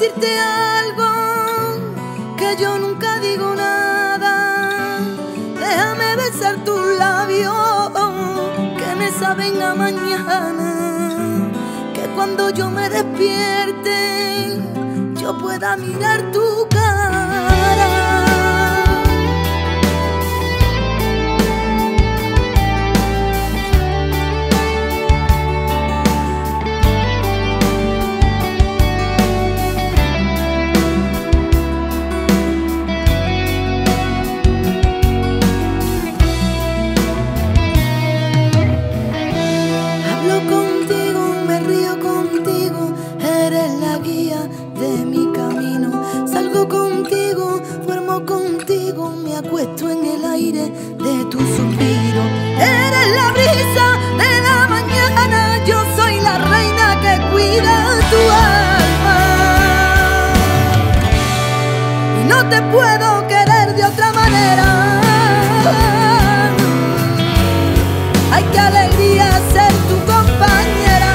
decirte algo, que yo nunca digo nada. Déjame besar tus labios, que me saben a mañana. Que cuando yo me despierte, yo pueda mirar tu cara. Me acuesto en el aire de tu suspiro. Eres la brisa de la mañana, yo soy la reina que cuida tu alma. Y no te puedo querer de otra manera. Ay, qué alegría ser tu compañera.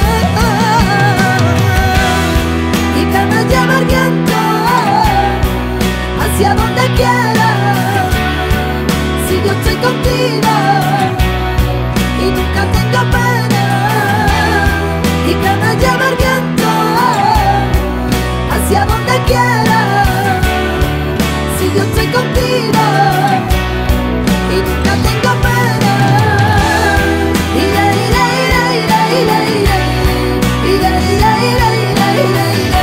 Y que me lleve el viento hacia donde quiera, si yo estoy contigo y nunca tengo pena. Y que me lleve el viento hacia donde quiera, si yo estoy contigo y nunca tengo pena. Ire, ire, ire, ire, ire, ire, ire, ire, ire, ire,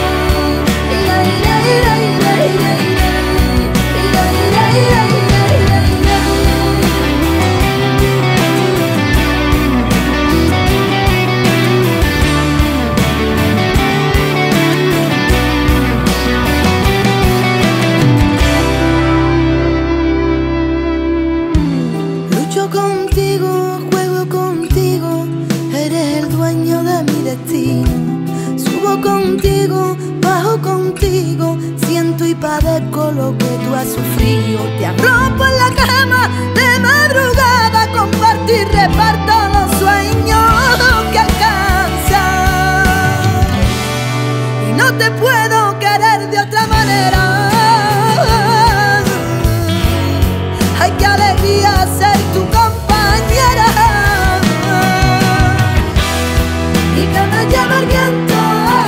contigo, juego contigo, eres el dueño de mi destino. Subo contigo, bajo contigo, siento y padezco lo que tú has sufrido. Te arropo en la cama de madrugada, comparto y reparto los sueños que alcanzas. Y no te puedo querer de otra manera. Ay, qué alegría ser tu compañera. Y que me lleve el viento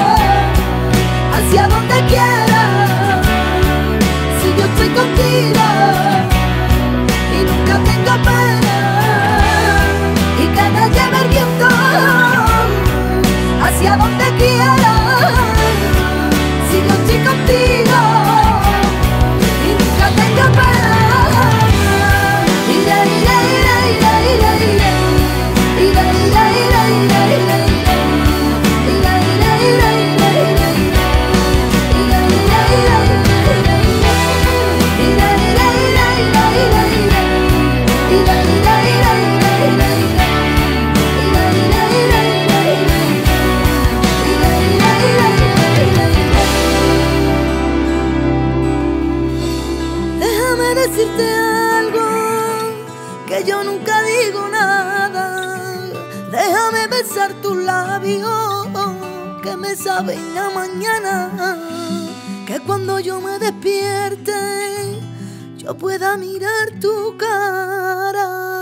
hacia donde quiera, si yo estoy contigo y nunca tengo pena. Y que me lleve el viento hacia donde quiera, si yo estoy contigo y nunca tengo pena. Decirte algo, que yo nunca digo nada. Déjame besar tus labios, que me saben a mañana. Que cuando yo me despierte, yo pueda mirar tu cara.